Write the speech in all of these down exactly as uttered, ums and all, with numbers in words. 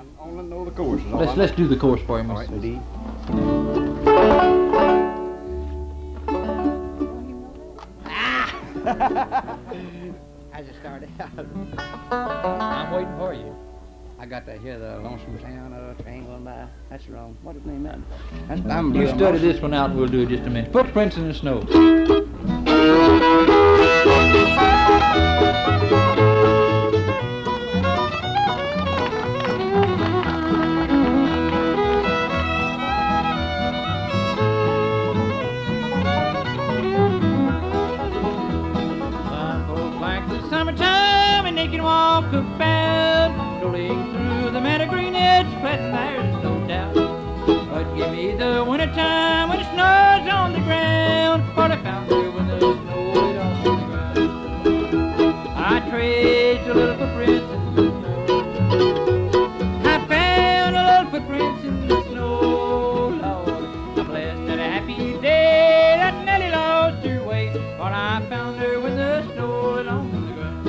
only know the chorus. Let's let's do the chorus for him. All right, indeed. As it started out. I'm waiting for you. I got to hear the lonesome sound of a train going by. That's wrong. What is the name of it? That's, I'm You doing study most- this one out and we'll do it just a minute. Footprints in the snow. Some folks like the summertime and they can walk about, strolling through the meadow green edge, pleasant there's no doubt. But give me the wintertime when it snows on the ground, for I found her when the snow laid on the ground. I traced a little footprints in the snow. I found a little footprints in the snow, Lord. I'm blessed and a happy day that Nellie lost her way, for I found her when the snow laid on the ground.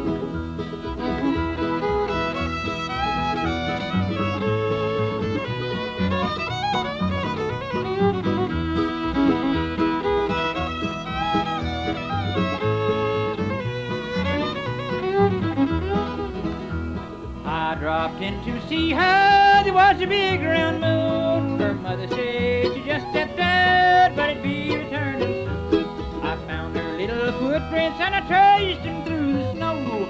I dropped in to see her, there was a big round moon. Her mother said she just stepped out, but it'd be returning soon. I found her little footprints and I traced them through the snow.